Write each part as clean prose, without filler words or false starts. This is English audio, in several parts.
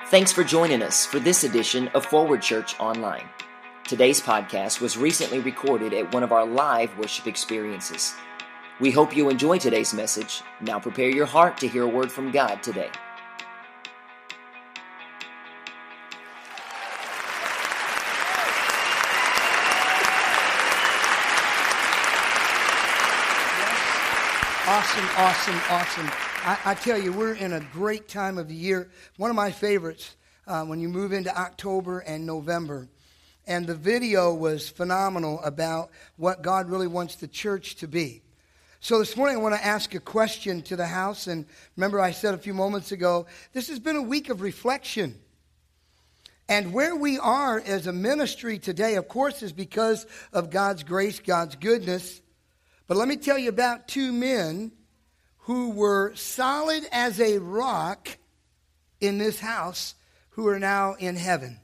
Thanks for joining us for this edition of Forward Church Online. Today's podcast was recently recorded at one of our live worship experiences. We hope you enjoy today's message. Now prepare your heart to hear a word from God today. Awesome. I tell you, we're in a great time of the year. One of my favorites when you move into October and November. And the video was phenomenal about what God really wants the church to be. So this morning I want to ask a question to the house. And remember I said a few moments ago, this has been a week of reflection. And where we are as a ministry today, of course, is because of God's grace, God's goodness. But let me tell you about two men who were solid as a rock in this house who are now in heaven.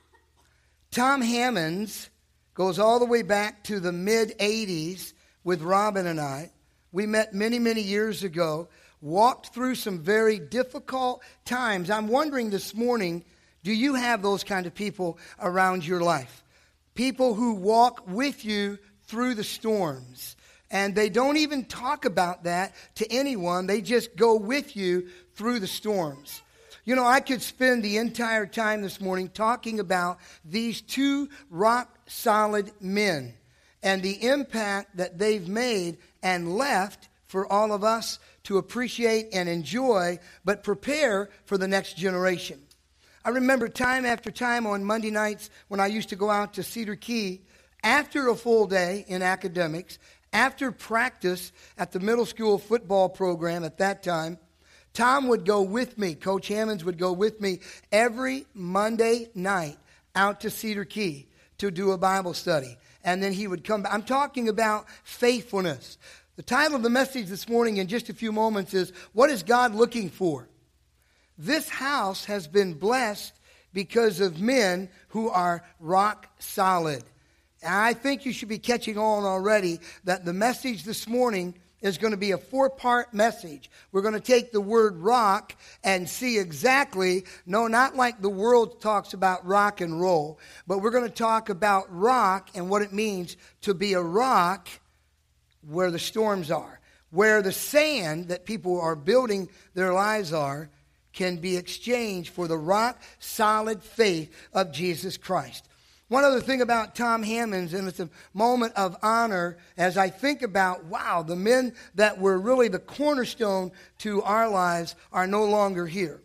Tom Hammonds goes all the way back to the mid-'80s with Robin and I. We met many years ago, walked through some very difficult times. I'm wondering this morning, do you have those kind of people around your life? People who walk with you through the storms. And they don't even talk about that to anyone. They just go with you through the storms. You know, I could spend the entire time this morning talking about these two rock-solid men and the impact that they've made and left for all of us to appreciate and enjoy, but prepare for the next generation. I remember time after time on Monday nights when I used to go out to Cedar Key after a full day in academics, after practice at the middle school football program at that time, Tom would go with me, Coach Hammonds would go with me every Monday night out to Cedar Key to do a Bible study. And then he would come back. I'm talking about faithfulness. The title of the message this morning in just a few moments is, what is God looking for? This house has been blessed because of men who are rock solid. And I think you should be catching on already that the message this morning is going to be a 4-part message. We're going to take the word rock and see exactly, no, not like the world talks about rock and roll, but we're going to talk about rock and what it means to be a rock where the storms are, where the sand that people are building their lives are can be exchanged for the rock-solid faith of Jesus Christ. One other thing about Tom Hammonds, and it's a moment of honor as I think about, wow, the men that were really the cornerstone to our lives are no longer here.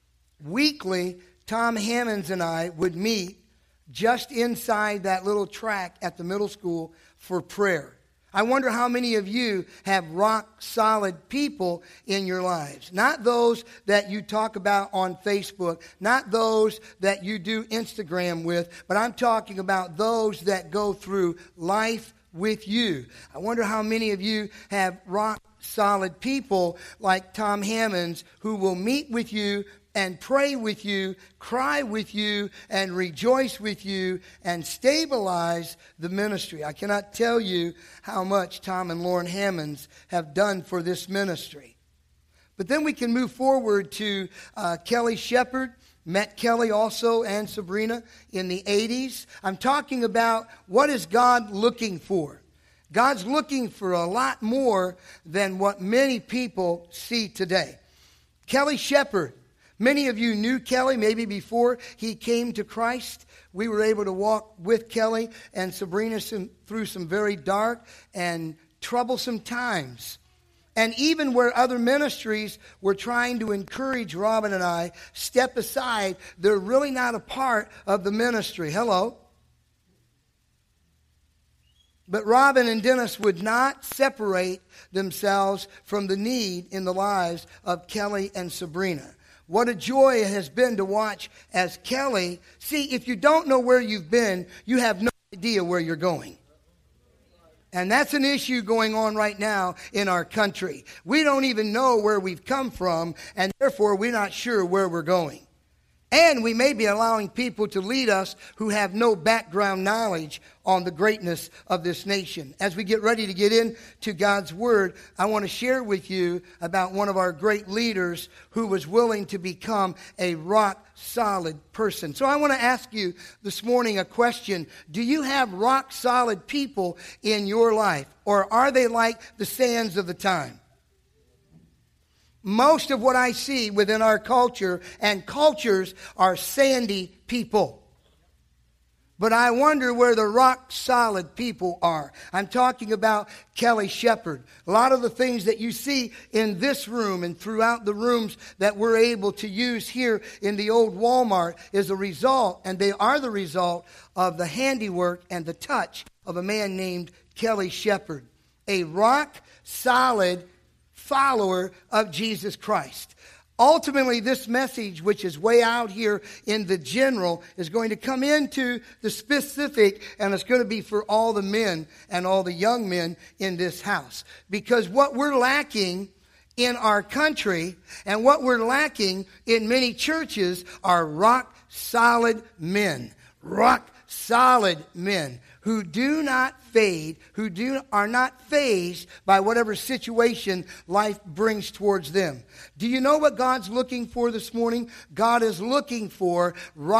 Weekly, Tom Hammonds and I would meet just inside that little track at the middle school for prayer. I wonder how many of you have rock-solid people in your lives. Not those that you talk about on Facebook, not those that you do Instagram with, but I'm talking about those that go through life with you. I wonder how many of you have rock-solid people like Tom Hammonds who will meet with you and pray with you, cry with you, and rejoice with you, and stabilize the ministry. I cannot tell you how much Tom and Lauren Hammonds have done for this ministry. But then we can move forward to Kelly Shepard. Met Kelly also and Sabrina in the 80s. I'm talking about what is God looking for. God's looking for a lot more than what many people see today. Kelly Shepard. Many of you knew Kelly maybe before he came to Christ. We were able to walk with Kelly and Sabrina through some very dark and troublesome times. And even where other ministries were trying to encourage Robin and I, step aside, they're really not a part of the ministry. Hello? But Robin and Dennis would not separate themselves from the need in the lives of Kelly and Sabrina. What a joy it has been to watch as Kelly. See, if you don't know where you've been, you have no idea where you're going. And that's an issue going on right now in our country. We don't even know where we've come from, and therefore we're not sure where we're going. And we may be allowing people to lead us who have no background knowledge on the greatness of this nation. As we get ready to get into God's Word, I want to share with you about one of our great leaders who was willing to become a rock-solid person. So I want to ask you this morning a question. Do you have rock-solid people in your life? Or are they like the sands of the time? Most of what I see within our culture and cultures are sandy people. But I wonder where the rock-solid people are. I'm talking about Kelly Shepard. A lot of the things that you see in this room and throughout the rooms that we're able to use here in the old Walmart is a result, and they are the result of the handiwork and the touch of a man named Kelly Shepard, a rock-solid follower of Jesus Christ. Ultimately, this message, which is way out here in the general, is going to come into the specific, and it's going to be for all the men and all the young men in this house. Because what we're lacking in our country and what we're lacking in many churches are rock-solid men. Rock-solid men who do not fade, are not fazed by whatever situation life brings towards them. Do you know what God's looking for this morning? God is looking for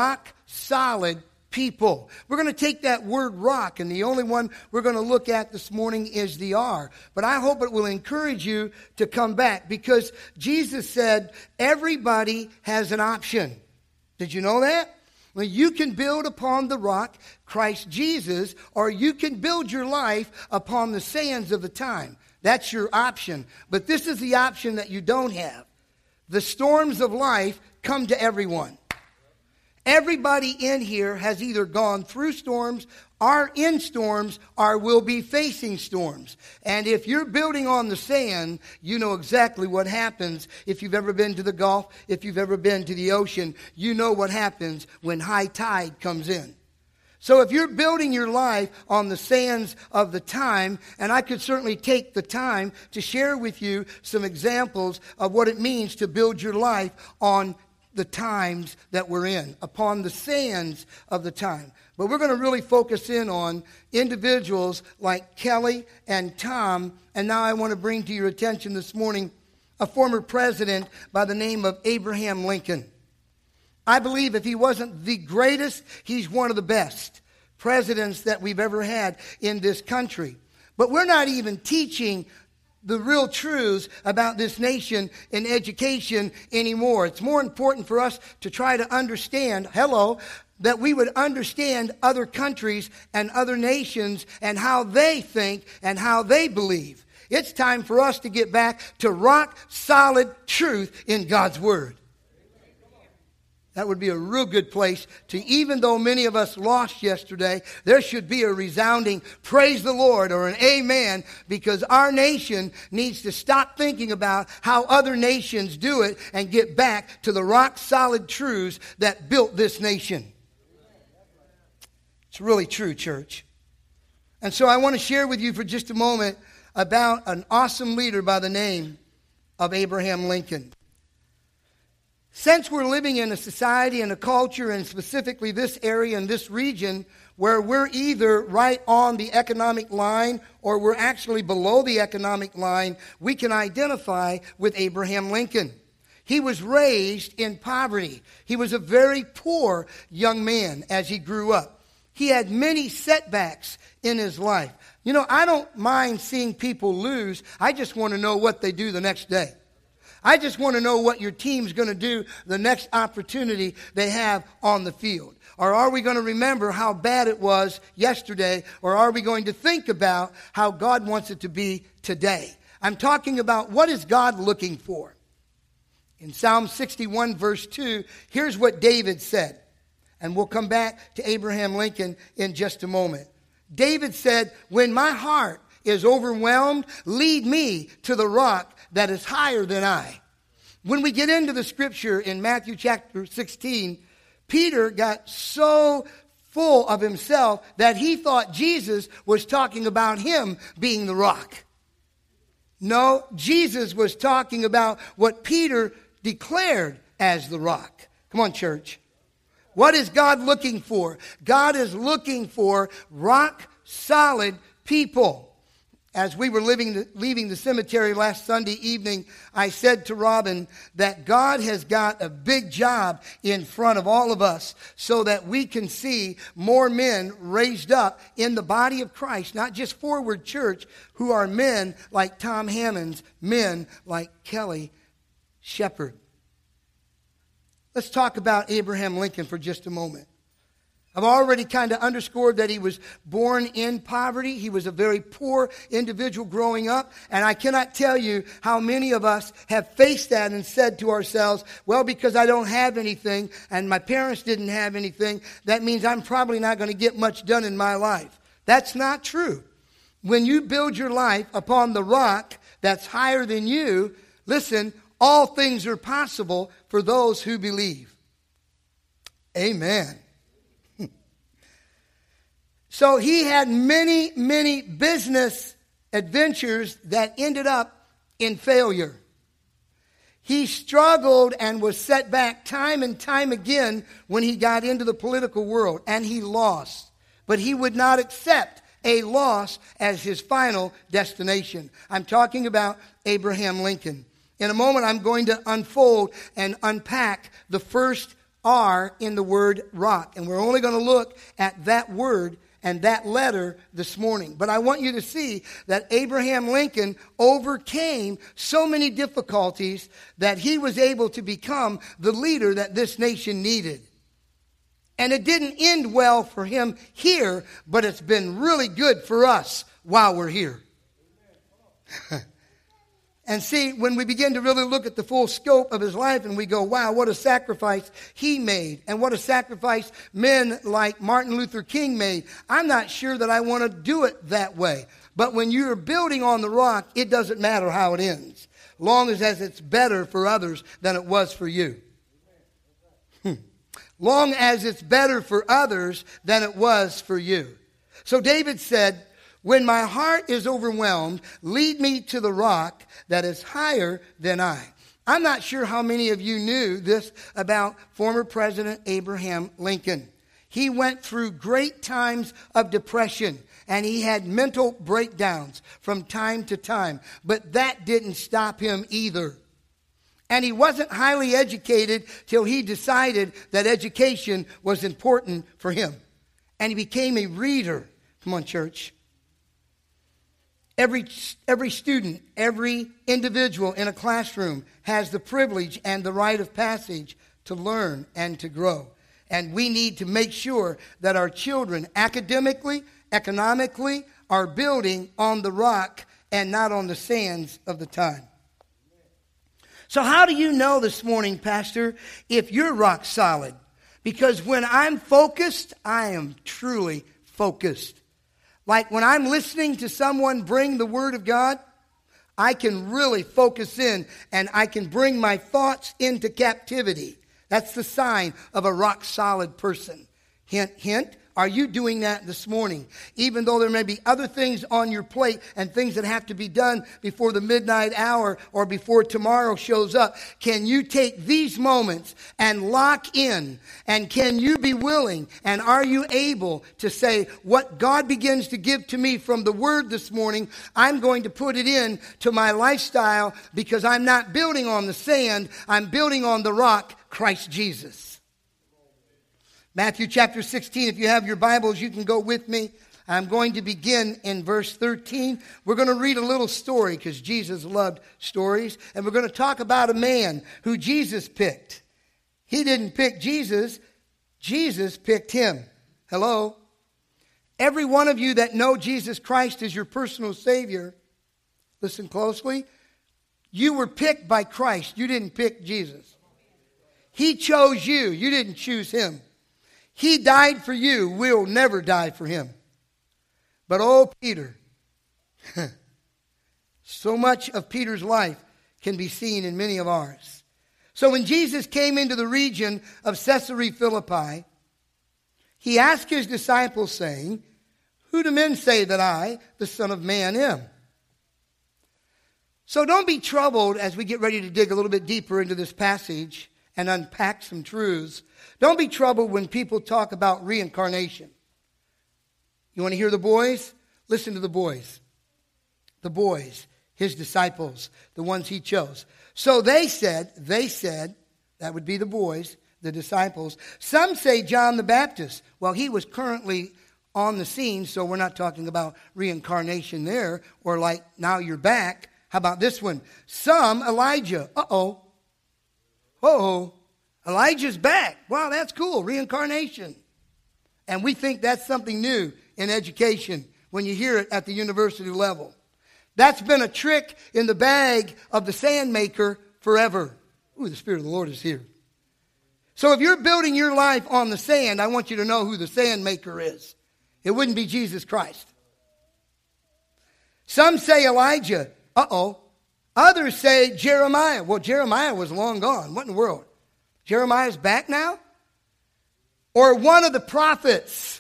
rock-solid people. We're going to take that word rock, and the only one we're going to look at this morning is the R. But I hope it will encourage you to come back, because Jesus said everybody has an option. Did you know that? Well, you can build upon the rock, Christ Jesus, or you can build your life upon the sands of the time. That's your option. But this is the option that you don't have. The storms of life come to everyone. Everybody in here has either gone through storms, are in storms, or will be facing storms. And if you're building on the sand, you know exactly what happens. If you've ever been to the Gulf, if you've ever been to the ocean, you know what happens when high tide comes in. So if you're building your life on the sands of the time, and I could certainly take the time to share with you some examples of what it means to build your life on the times that we're in, upon the sands of the time. But we're going to really focus in on individuals like Kelly and Tom. And now I want to bring to your attention this morning a former president by the name of Abraham Lincoln. I believe if he wasn't the greatest, he's one of the best presidents that we've ever had in this country. But we're not even teaching the real truths about this nation in education anymore. It's more important for us to try to understand, that we would understand other countries and other nations and how they think and how they believe. It's time for us to get back to rock-solid truth in God's Word. That would be a real good place to, even though many of us lost yesterday, there should be a resounding praise the Lord or an amen, because our nation needs to stop thinking about how other nations do it and get back to the rock-solid truths that built this nation. It's really true, church. And so I want to share with you for just a moment about an awesome leader by the name of Abraham Lincoln. Since we're living in a society and a culture, and specifically this area and this region, where we're either right on the economic line or we're actually below the economic line, we can identify with Abraham Lincoln. He was raised in poverty. He was a very poor young man as he grew up. He had many setbacks in his life. You know, I don't mind seeing people lose. I just want to know what they do the next day. I just want to know what your team's going to do the next opportunity they have on the field. Or are we going to remember how bad it was yesterday? Or are we going to think about how God wants it to be today? I'm talking about, what is God looking for? In Psalm 61 verse 2, here's what David said. And we'll come back to Abraham Lincoln in just a moment. David said, "When my heart is overwhelmed, lead me to the rock that is higher than I." When we get into the scripture in Matthew chapter 16, Peter got so full of himself that he thought Jesus was talking about him being the rock. No, Jesus was talking about what Peter declared as the rock. Come on, church. What is God looking for? God is looking for rock solid people. As we were leaving the cemetery last Sunday evening, I said to Robin that God has got a big job in front of all of us so that we can see more men raised up in the body of Christ, not just Forward Church, who are men like Tom Hammonds, men like Kelly Shepard. Let's talk about Abraham Lincoln for just a moment. I've already kind of underscored that he was born in poverty. He was a very poor individual growing up. And I cannot tell you how many of us have faced that and said to ourselves, well, because I don't have anything and my parents didn't have anything, that means I'm probably not going to get much done in my life. That's not true. When you build your life upon the rock that's higher than you, listen, all things are possible for those who believe. Amen. So he had many, many business adventures that ended up in failure. He struggled and was set back time and time again when he got into the political world, and he lost. But he would not accept a loss as his final destination. I'm talking about Abraham Lincoln. In a moment, I'm going to unfold and unpack the first R in the word rock. And we're only going to look at that word and that letter this morning. But I want you to see that Abraham Lincoln overcame so many difficulties that he was able to become the leader that this nation needed. And it didn't end well for him here, but it's been really good for us while we're here. And see, when we begin to really look at the full scope of his life and we go, wow, what a sacrifice he made and what a sacrifice men like Martin Luther King made. I'm not sure that I want to do it that way. But when you're building on the rock, it doesn't matter how it ends, long as it's better for others than it was for you. Long as it's better for others than it was for you. So David said, when my heart is overwhelmed, lead me to the rock that is higher than I. I'm not sure how many of you knew this about former President Abraham Lincoln. He went through great times of depression, and he had mental breakdowns from time to time. But that didn't stop him either. And he wasn't highly educated till he decided that education was important for him. And he became a reader. Come on, church. Every student, every individual in a classroom has the privilege and the rite of passage to learn and to grow. And we need to make sure that our children academically, economically, are building on the rock and not on the sands of the time. So how do you know this morning, Pastor, if you're rock solid? Because when I'm focused, I am truly focused. Like when I'm listening to someone bring the Word of God, I can really focus in and I can bring my thoughts into captivity. That's the sign of a rock solid person. Hint, hint. Are you doing that this morning? Even though there may be other things on your plate and things that have to be done before the midnight hour or before tomorrow shows up, can you take these moments and lock in? And can you be willing and are you able to say, what God begins to give to me from the Word this morning, I'm going to put it in to my lifestyle because I'm not building on the sand, I'm building on the rock, Christ Jesus. Matthew chapter 16, if you have your Bibles, you can go with me. I'm going to begin in verse 13. We're going to read a little story because Jesus loved stories. And we're going to talk about a man who Jesus picked. He didn't pick Jesus. Jesus picked him. Hello? Every one of you that know Jesus Christ as your personal Savior, listen closely. You were picked by Christ. You didn't pick Jesus. He chose you. You didn't choose him. He died for you. We'll never die for him. But oh, Peter. So much of Peter's life can be seen in many of ours. So when Jesus came into the region of Caesarea Philippi, he asked his disciples, saying, who do men say that I, the Son of Man, am? So don't be troubled as we get ready to dig a little bit deeper into this passage and unpack some truths. Don't be troubled when people talk about reincarnation. You want to hear the boys? Listen to the boys. The boys, his disciples, the ones he chose. So they said, that would be the boys, the disciples. Some say John the Baptist. Well, he was currently on the scene, so we're not talking about reincarnation there, or like, now you're back. How about this one? Some Elijah. Elijah's back. Wow, that's cool. Reincarnation. And we think that's something new in education when you hear it at the university level. That's been a trick in the bag of the sand maker forever. Ooh, the Spirit of the Lord is here. So if you're building your life on the sand, I want you to know who the sand maker is. It wouldn't be Jesus Christ. Some say Elijah. Others say Jeremiah. Well, Jeremiah was long gone. What in the world? Jeremiah's back now? Or one of the prophets.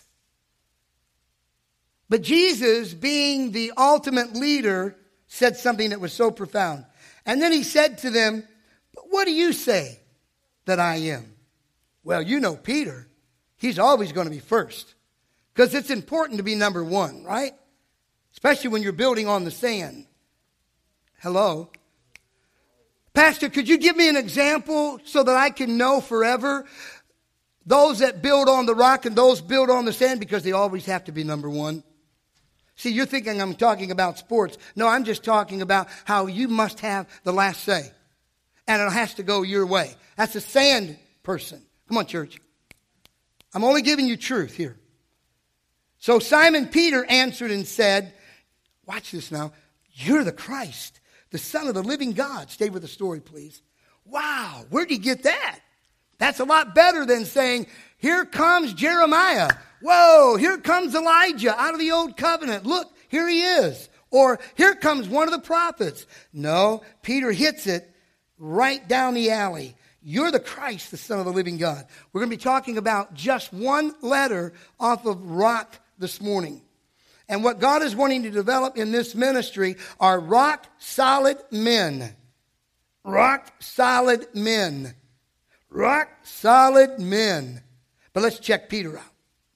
But Jesus, being the ultimate leader, said something that was so profound. And then he said to them, "But what do you say that I am?" Well, you know Peter. He's always going to be first. Because it's important to be number one, right? Especially when you're building on the sand. Hello? Pastor, could you give me an example so that I can know forever those that build on the rock and those build on the sand, because they always have to be number one? See, you're thinking I'm talking about sports. No, I'm just talking about how you must have the last say. And it has to go your way. That's a sand person. Come on, church. I'm only giving you truth here. So Simon Peter answered and said, watch this now, "You're the Christ, the Son of the living God." Stay with the story, please. Wow, where'd you get that? That's a lot better than saying, "Here comes Jeremiah. Whoa, here comes Elijah out of the old covenant. Look, here he is." Or, "Here comes one of the prophets." No, Peter hits it right down the alley. You're the Christ, the Son of the living God. We're going to be talking about just one letter off of rock this morning. And what God is wanting to develop in this ministry are rock solid men. Rock solid men. Rock solid men. But let's check Peter out.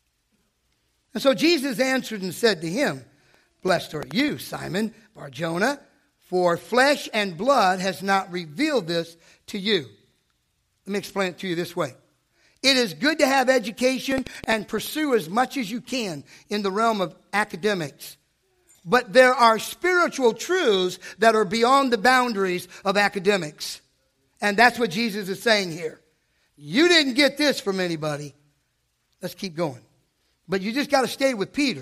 And so Jesus answered and said to him, "Blessed are you, Simon Bar-Jonah, for flesh and blood has not revealed this to you." Let me explain it to you this way. It is good to have education and pursue as much as you can in the realm of academics. But there are spiritual truths that are beyond the boundaries of academics. And that's what Jesus is saying here. You didn't get this from anybody. Let's keep going. But you just got to stay with Peter.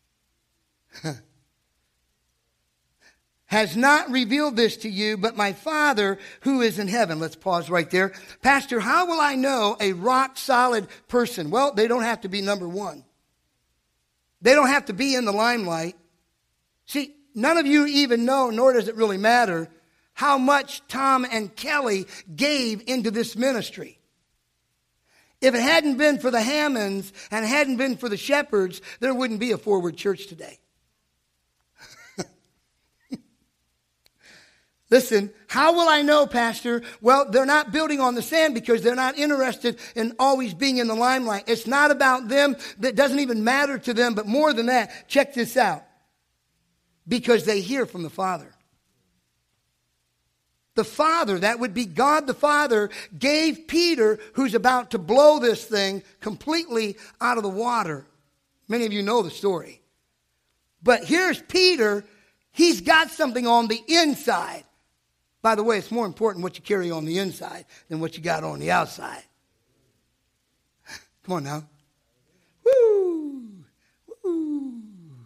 "Has not revealed this to you, but my Father who is in heaven." Let's pause right there. Pastor, how will I know a rock solid person? Well, they don't have to be number one. They don't have to be in the limelight. See, none of you even know, nor does it really matter, how much Tom and Kelly gave into this ministry. If it hadn't been for the Hammonds and it hadn't been for the Shepherds, there wouldn't be a Forward Church today. Listen, how will I know, Pastor? Well, they're not building on the sand because they're not interested in always being in the limelight. It's not about them. That doesn't even matter to them. But more than that, check this out. Because they hear from the Father. The Father, that would be God the Father, gave Peter, who's about to blow this thing completely out of the water. Many of you know the story. But here's Peter. He's got something on the inside. By the way, it's more important what you carry on the inside than what you got on the outside. Come on now. Woo! Woo!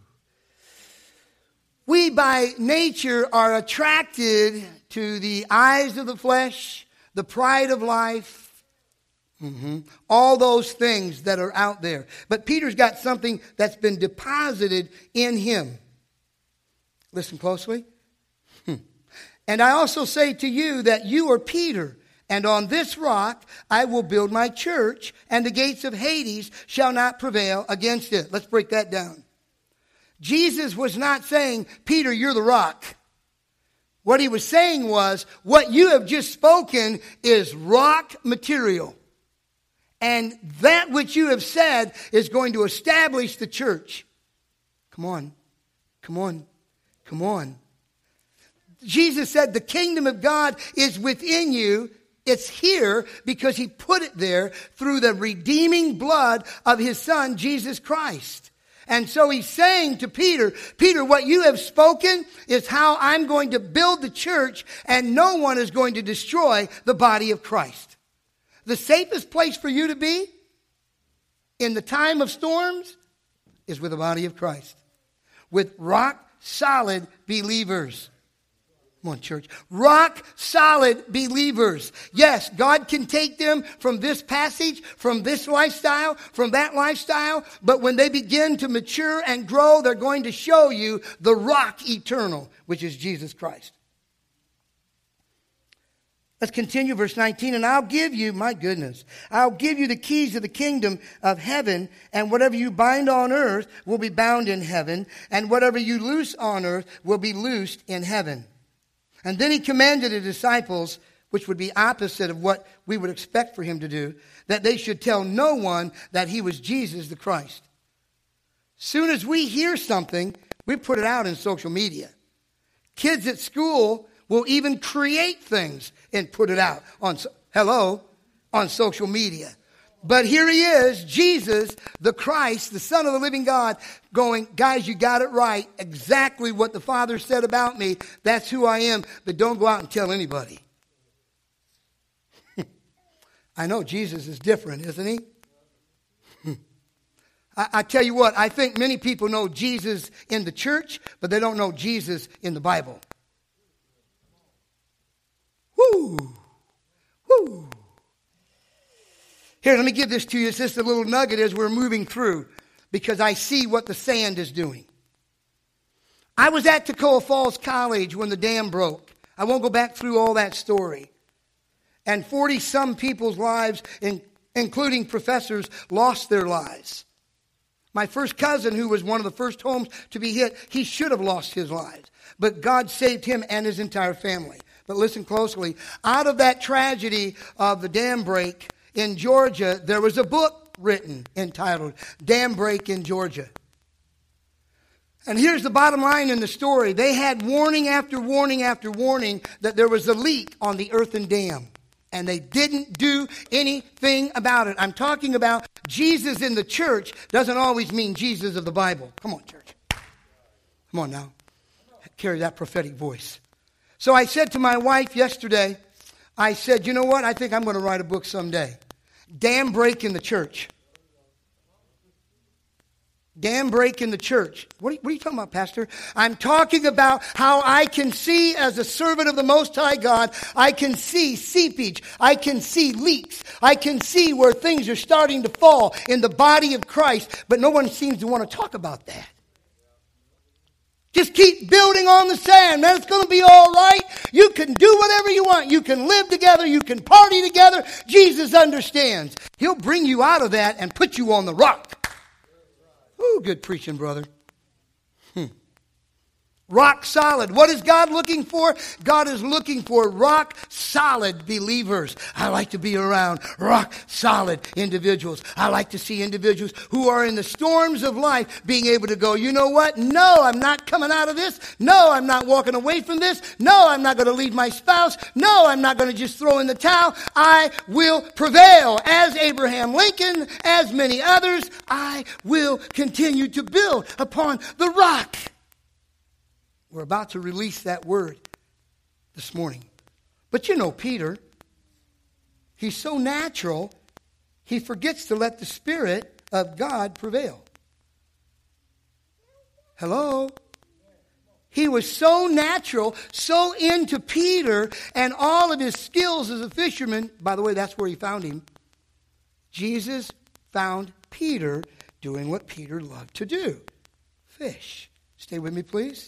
We by nature are attracted to the eyes of the flesh, the pride of life, all those things that are out there. But Peter's got something that's been deposited in him. Listen closely. "And I also say to you that you are Peter, and on this rock I will build my church, and the gates of Hades shall not prevail against it." Let's break that down. Jesus was not saying, "Peter, you're the rock." What he was saying was, what you have just spoken is rock material. And that which you have said is going to establish the church. Come on. Come on. Come on. Jesus said the kingdom of God is within you. It's here because he put it there through the redeeming blood of his son, Jesus Christ. And so he's saying to Peter, Peter, what you have spoken is how I'm going to build the church, and no one is going to destroy the body of Christ. The safest place for you to be in the time of storms is with the body of Christ. With rock solid believers. Come on, church. Rock solid believers. Yes, God can take them from this passage, from this lifestyle, from that lifestyle. But when they begin to mature and grow, they're going to show you the rock eternal, which is Jesus Christ. Let's continue verse 19. And I'll give you, my goodness, I'll give you the keys of the kingdom of heaven, and whatever you bind on earth will be bound in heaven, and whatever you loose on earth will be loosed in heaven. And then he commanded the disciples, which would be opposite of what we would expect for him to do, that they should tell no one that he was Jesus the Christ. Soon as we hear something, we put it out in social media. Kids at school will even create things and put it out on social media. But here he is, Jesus, the Christ, the Son of the living God, going, guys, you got it right. Exactly what the Father said about me. That's who I am. But don't go out and tell anybody. I know Jesus is different, isn't he? I tell you what, I think many people know Jesus in the church, but they don't know Jesus in the Bible. Woo! Woo! Here, let me give this to you. It's just a little nugget as we're moving through, because I see what the sand is doing. I was at Toccoa Falls College when the dam broke. I won't go back through all that story. And 40-some people's lives, including professors, lost their lives. My first cousin, who was one of the first homes to be hit, he should have lost his life. But God saved him and his entire family. But listen closely. Out of that tragedy of the dam break in Georgia, there was a book written entitled Dam Break in Georgia. And here's the bottom line in the story. They had warning after warning after warning that there was a leak on the earthen dam. And they didn't do anything about it. I'm talking about Jesus in the church doesn't always mean Jesus of the Bible. Come on, church. Come on now. Carry that prophetic voice. So I said to my wife yesterday, I said, you know what? I think I'm going to write a book someday. Dam break in the church. Dam break in the church. What are you talking about, Pastor? I'm talking about how I can see as a servant of the Most High God, I can see seepage. I can see leaks. I can see where things are starting to fall in the body of Christ, but no one seems to want to talk about that. Just keep building on the sand, man. It's going to be all right. You can do whatever you want. You can live together. You can party together. Jesus understands. He'll bring you out of that and put you on the rock. Ooh, good preaching, brother. Rock solid. What is God looking for? God is looking for rock solid believers. I like to be around rock solid individuals. I like to see individuals who are in the storms of life being able to go, you know what? No, I'm not coming out of this. No, I'm not walking away from this. No, I'm not going to leave my spouse. No, I'm not going to just throw in the towel. I will prevail. As Abraham Lincoln, as many others, I will continue to build upon the rock. We're about to release that word this morning. But you know Peter, he's so natural, he forgets to let the Spirit of God prevail. Hello? He was so natural, so into Peter and all of his skills as a fisherman. By the way, that's where he found him. Jesus found Peter doing what Peter loved to do. Fish. Stay with me, please.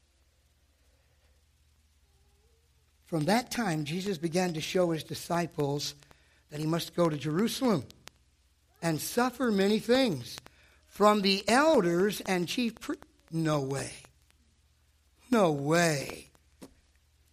From that time, Jesus began to show his disciples that he must go to Jerusalem and suffer many things from the elders and chief priests. No way. No way.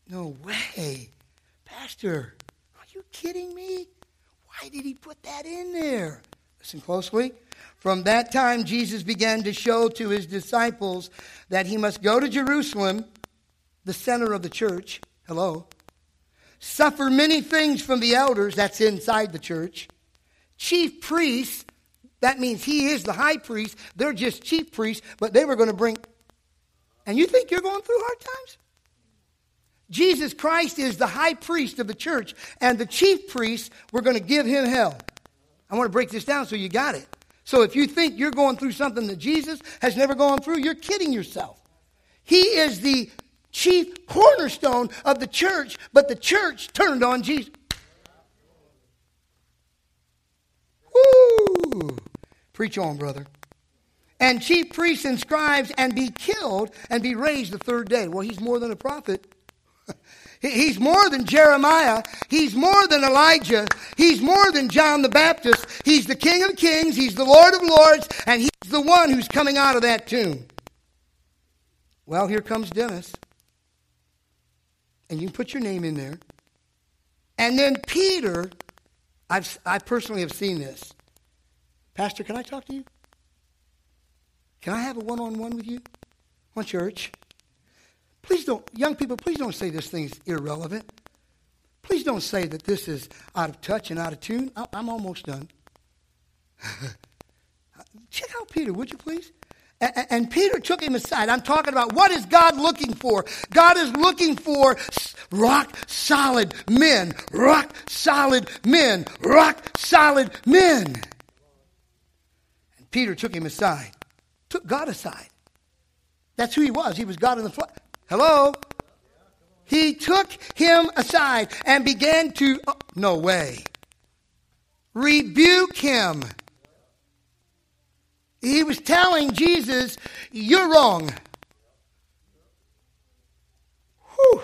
No way. Pastor, are you kidding me? Why did he put that in there? Listen closely. From that time, Jesus began to show to his disciples that he must go to Jerusalem, the center of the church. Hello. Suffer many things from the elders, that's inside the church. Chief priests, that means he is the high priest. They're just chief priests, but they were going to bring. And you think you're going through hard times? Jesus Christ is the high priest of the church, and the chief priests were going to give him hell. I want to break this down so you got it. So if you think you're going through something that Jesus has never gone through, you're kidding yourself. He is the chief cornerstone of the church, but the church turned on Jesus. Woo! Preach on, brother. And chief priests and scribes and be killed and be raised the third day. Well, he's more than a prophet. He's more than Jeremiah. He's more than Elijah. He's more than John the Baptist. He's the King of Kings. He's the Lord of Lords. And he's the one who's coming out of that tomb. Well, here comes Dennis. And you can put your name in there. And then Peter, I personally have seen this. Pastor, can I talk to you? Can I have a one-on-one with you? On church? Please don't, young people, please don't say this thing's irrelevant. Please don't say that this is out of touch and out of tune. I'm almost done. Check out Peter, would you please? And Peter took him aside. I'm talking about what is God looking for? God is looking for rock solid men. Rock solid men. Rock solid men. And Peter took him aside. Took God aside. That's who he was. He was God in the flesh. Hello? He took him aside and began to, no way, rebuke him. He was telling Jesus, you're wrong. Whew.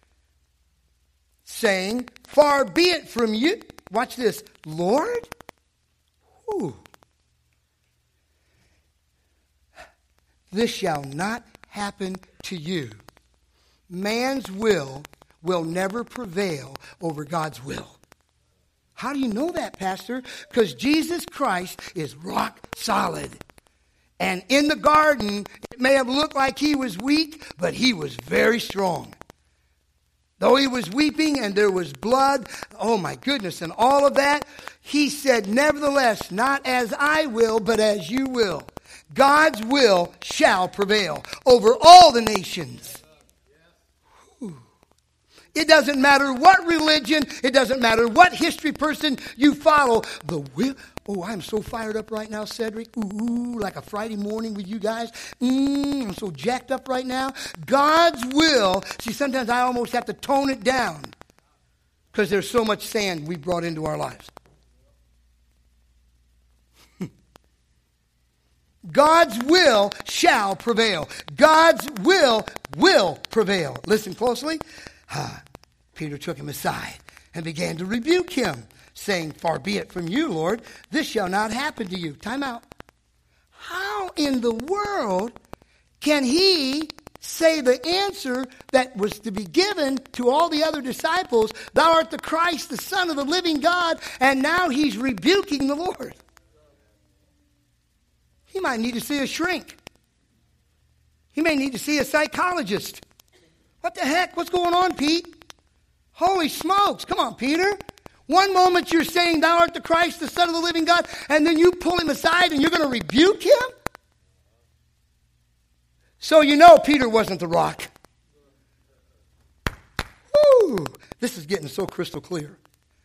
Saying, far be it from you. Watch this. Lord? Whew. This shall not happen to you. Man's will never prevail over God's will. How do you know that, Pastor? Because Jesus Christ is rock solid. And in the garden, it may have looked like he was weak, but he was very strong. Though he was weeping and there was blood, oh my goodness, and all of that, he said, nevertheless, not as I will, but as you will. God's will shall prevail over all the nations. It doesn't matter what religion, it doesn't matter what history person you follow. The will. Oh, I'm so fired up right now, Cedric. Ooh, like a Friday morning with you guys. I'm so jacked up right now. God's will. See, sometimes I almost have to tone it down because there's so much sand we brought into our lives. God's will shall prevail. God's will prevail. Listen closely. Peter took him aside and began to rebuke him, saying, far be it from you, Lord, this shall not happen to you. Time out. How in the world can he say the answer that was to be given to all the other disciples, thou art the Christ, the Son of the living God, and now he's rebuking the Lord? He might need to see a shrink. He may need to see a psychologist. What the heck? What's going on, Pete? Holy smokes. Come on, Peter. One moment you're saying, thou art the Christ, the Son of the living God, and then you pull him aside and you're going to rebuke him? So you know Peter wasn't the rock. Woo! This is getting so crystal clear.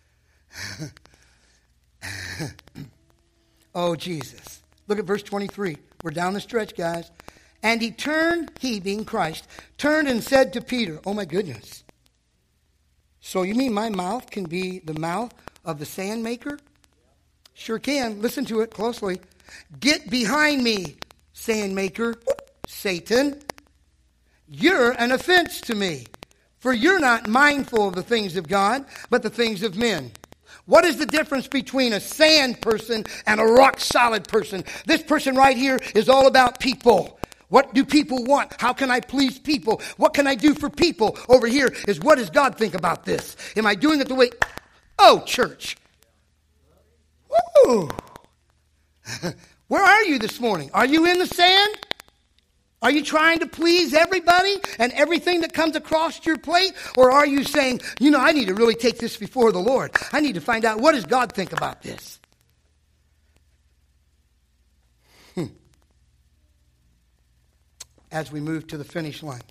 Oh, Jesus. Look at verse 23. We're down the stretch, guys. And he turned, he being Christ, turned and said to Peter, oh my goodness. So you mean my mouth can be the mouth of the sand maker? Sure can. Listen to it closely. Get behind me, sand maker, Satan. You're an offense to me, for you're not mindful of the things of God, but the things of men. What is the difference between a sand person and a rock solid person? This person right here is all about people. What do people want? How can I please people? What can I do for people? Over here is, what does God think about this? Am I doing it the way... Oh, church. Woo! Where are you this morning? Are you in the sand? Are you trying to please everybody and everything that comes across your plate? Or are you saying, I need to really take this before the Lord. I need to find out, what does God think about this? As we move to the finish line.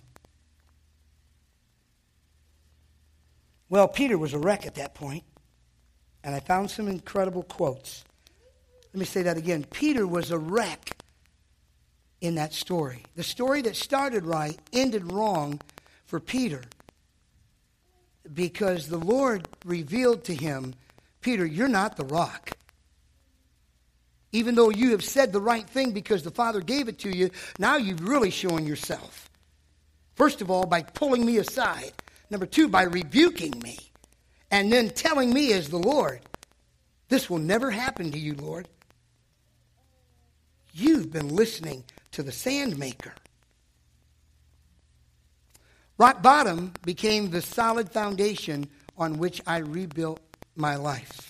Well, Peter was a wreck at that point, and I found some incredible quotes. Let me say that again. Peter was a wreck in that story. The story that started right ended wrong for Peter, because the Lord revealed to him, Peter, you're not the rock. Even though you have said the right thing because the Father gave it to you, now you've really shown yourself. First of all, by pulling me aside. Number two, by rebuking me. And then telling me as the Lord, this will never happen to you, Lord. You've been listening to the sand maker. Rock bottom became the solid foundation on which I rebuilt my life.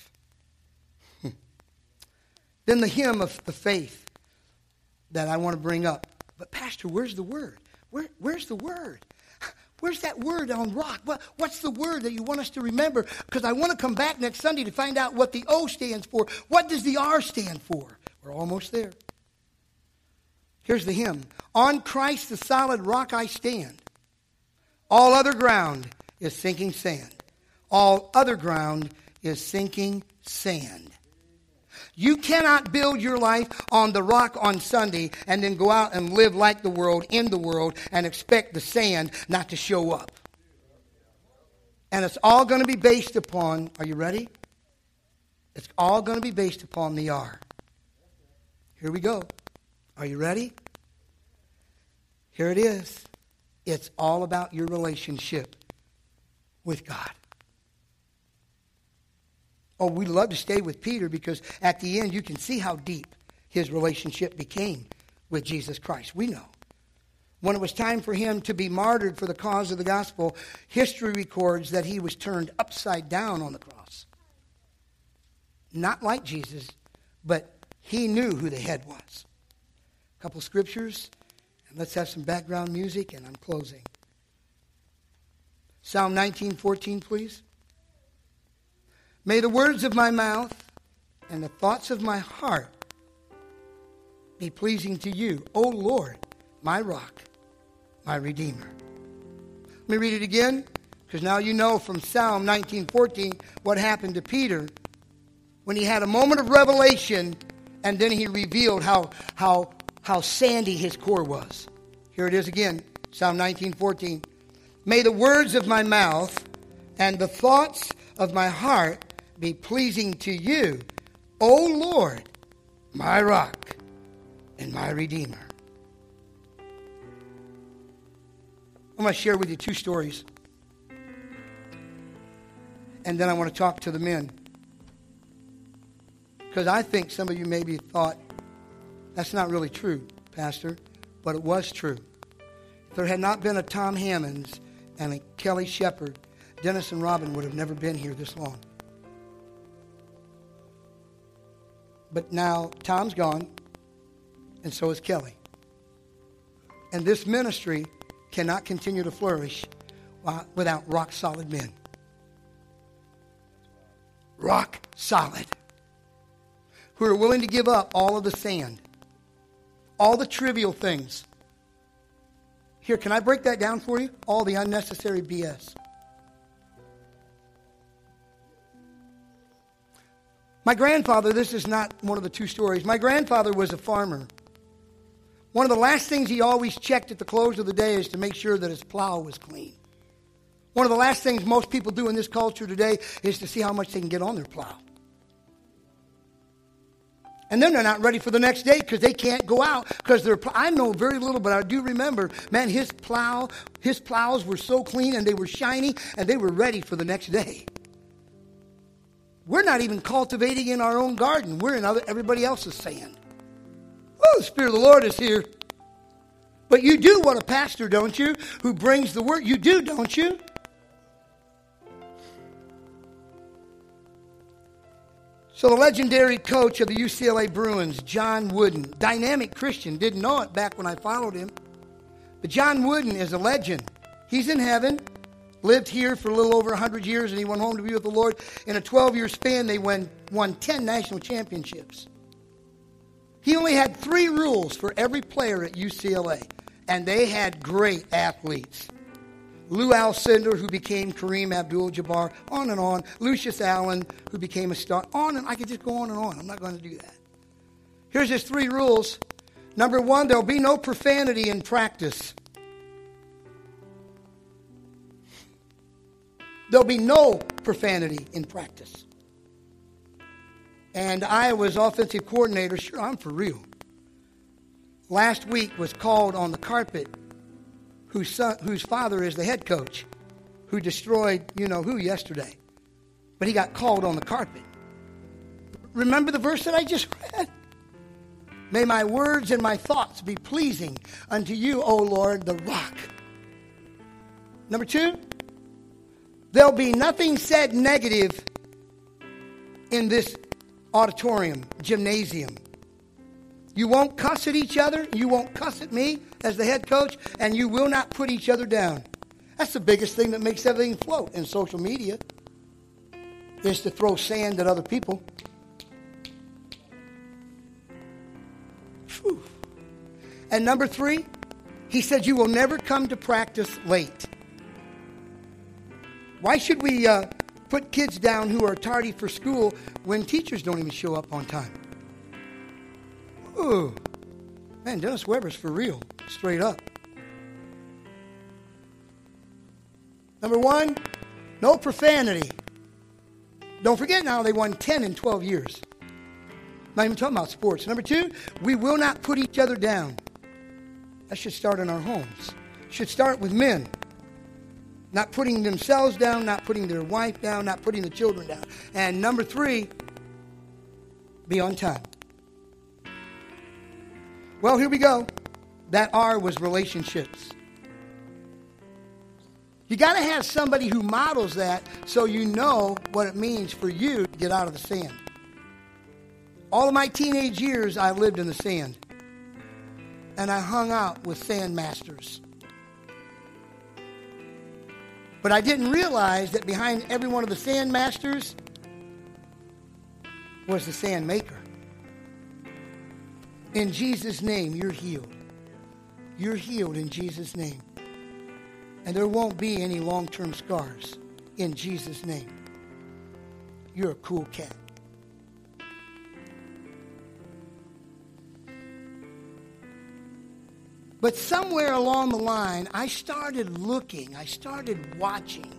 Then the hymn of the faith that I want to bring up. But Pastor, where's the word? Where's the word? Where's that word on rock? What's the word that you want us to remember? Because I want to come back next Sunday to find out what the O stands for. What does the R stand for? We're almost there. Here's the hymn. On Christ the solid rock I stand. All other ground is sinking sand. All other ground is sinking sand. You cannot build your life on the rock on Sunday and then go out and live like the world, in the world, and expect the sand not to show up. And it's all going to be based upon, are you ready? It's all going to be based upon the R. Here we go. Are you ready? Here it is. It's all about your relationship with God. Oh, we love to stay with Peter because at the end you can see how deep his relationship became with Jesus Christ. We know. When it was time for him to be martyred for the cause of the gospel, history records that he was turned upside down on the cross. Not like Jesus, but he knew who the head was. A couple scriptures, and let's have some background music, and I'm closing. Psalm 19:14, please. May the words of my mouth and the thoughts of my heart be pleasing to you, O Lord, my rock, my redeemer. Let me read it again, because now you know from Psalm 19:14 what happened to Peter when he had a moment of revelation, and then he revealed how sandy his core was. Here it is again, Psalm 19:14. May the words of my mouth and the thoughts of my heart be pleasing to you, O Lord, my rock and my redeemer. I'm going to share with you two stories. And then I want to talk to the men. Because I think some of you maybe thought, that's not really true, Pastor. But it was true. If there had not been a Tom Hammonds and a Kelly Shepard, Dennis and Robin would have never been here this long. But now Tom's gone, and so is Kelly. And this ministry cannot continue to flourish without rock solid men. Rock solid. Who are willing to give up all of the sand, all the trivial things. Here, can I break that down for you? All the unnecessary BS. My grandfather, this is not one of the two stories. My grandfather was a farmer. One of the last things he always checked at the close of the day is to make sure that his plow was clean. One of the last things most people do in this culture today is to see how much they can get on their plow. And then they're not ready for the next day because they can't go out because I know very little, but I do remember, man, his plows were so clean and they were shiny and they were ready for the next day. We're not even cultivating in our own garden. We're in everybody else's sand. Oh, the Spirit of the Lord is here. But you do want a pastor, don't you, who brings the word. You do, don't you? So the legendary coach of the UCLA Bruins, John Wooden, dynamic Christian, didn't know it back when I followed him. But John Wooden is a legend. He's in heaven, lived here for a little over 100 years, and he went home to be with the Lord. In a 12-year span, they won 10 national championships. He only had 3 rules for every player at UCLA, and they had great athletes. Lou Alcindor, who became Kareem Abdul-Jabbar, on and on. Lucius Allen, who became a star, on and I could just go on and on. I'm not going to do that. Here's his 3 rules. Number 1, there'll be no profanity in practice. There'll be no profanity in practice. And Iowa's offensive coordinator, sure, I'm for real, last week was called on the carpet whose father is the head coach, who destroyed you-know-who yesterday. But he got called on the carpet. Remember the verse that I just read? May my words and my thoughts be pleasing unto you, O Lord, the rock. Number 2, there'll be nothing said negative in this auditorium, gymnasium. You won't cuss at each other. You won't cuss at me as the head coach, and you will not put each other down. That's the biggest thing that makes everything float in social media, is to throw sand at other people. Whew. And number 3, he said you will never come to practice late. Why should we put kids down who are tardy for school when teachers don't even show up on time? Ooh, man, Dennis Weber's for real, straight up. Number 1, no profanity. Don't forget now, they won 10 in 12 years. Not even talking about sports. Number 2, we will not put each other down. That should start in our homes. Should start with men. Not putting themselves down, not putting their wife down, not putting the children down. And number 3, be on time. Well, here we go. That R was relationships. You got to have somebody who models that so you know what it means for you to get out of the sand. All of my teenage years, I lived in the sand. And I hung out with sand masters. But I didn't realize that behind every one of the sand masters was the sand maker. In Jesus' name, you're healed. You're healed in Jesus' name. And there won't be any long-term scars in Jesus' name. You're a cool cat. But somewhere along the line, I started looking. I started watching.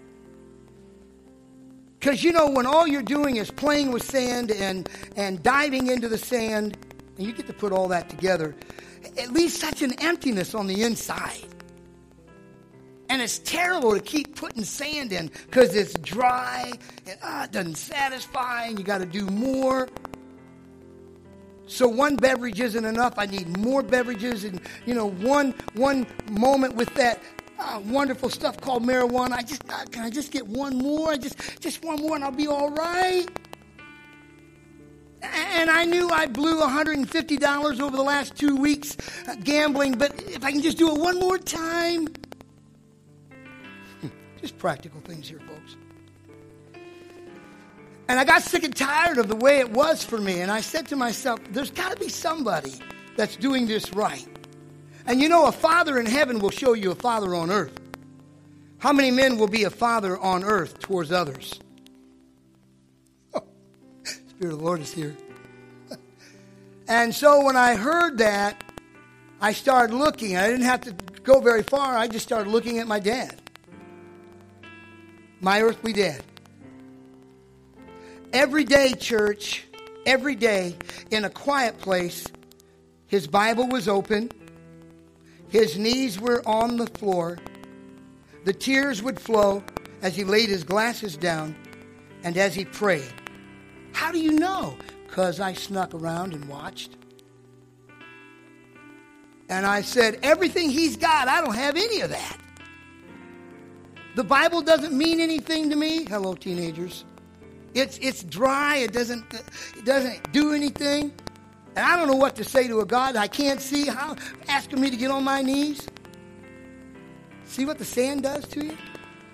Because, when all you're doing is playing with sand and diving into the sand, and you get to put all that together, it leaves such an emptiness on the inside. And it's terrible to keep putting sand in because it's dry and it doesn't satisfy and you got to do more. So one beverage isn't enough. I need more beverages. And, one moment with that wonderful stuff called marijuana. Can I just get one more? Just one more and I'll be all right. And I knew I blew $150 over the last 2 weeks gambling. But if I can just do it one more time. Just practical things here, folks. And I got sick and tired of the way it was for me. And I said to myself, there's got to be somebody that's doing this right. And a father in heaven will show you a father on earth. How many men will be a father on earth towards others? Oh, Spirit of the Lord is here. And so when I heard that, I started looking. I didn't have to go very far. I just started looking at my dad. My earthly dad. Every day, church, every day, in a quiet place, his Bible was open. His knees were on the floor. The tears would flow as he laid his glasses down and as he prayed. How do you know? Because I snuck around and watched. And I said, everything he's got, I don't have any of that. The Bible doesn't mean anything to me. Hello, teenagers. It's dry. It doesn't do anything. And I don't know what to say to a God I can't see. How asking me to get on my knees? See what the sand does to you?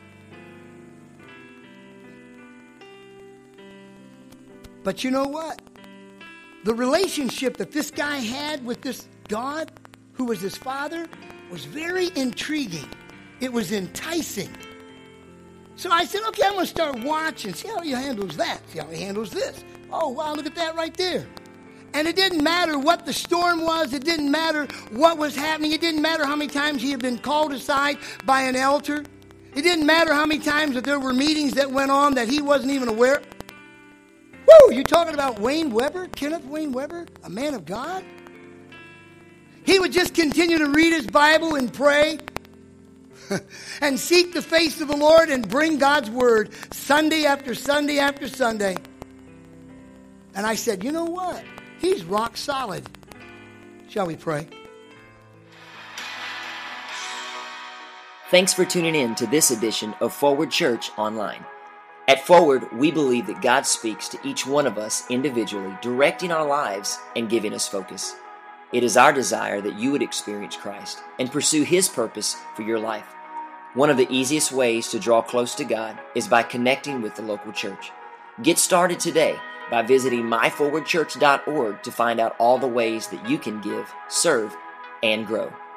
But you know what? The relationship that this guy had with this God, who was his father, was very intriguing. It was enticing. So I said, okay, I'm going to start watching. See how he handles that. See how he handles this. Oh, wow, look at that right there. And it didn't matter what the storm was. It didn't matter what was happening. It didn't matter how many times he had been called aside by an elder. It didn't matter how many times that there were meetings that went on that he wasn't even aware. Woo! You talking about Wayne Weber? Kenneth Wayne Weber? A man of God? He would just continue to read his Bible and pray and seek the face of the Lord and bring God's word Sunday after Sunday after Sunday. And I said, you know what? He's rock solid. Shall we pray? Thanks for tuning in to this edition of Forward Church Online. At Forward, we believe that God speaks to each one of us individually, directing our lives and giving us focus. It is our desire that you would experience Christ and pursue His purpose for your life. One of the easiest ways to draw close to God is by connecting with the local church. Get started today by visiting myforwardchurch.org to find out all the ways that you can give, serve, and grow.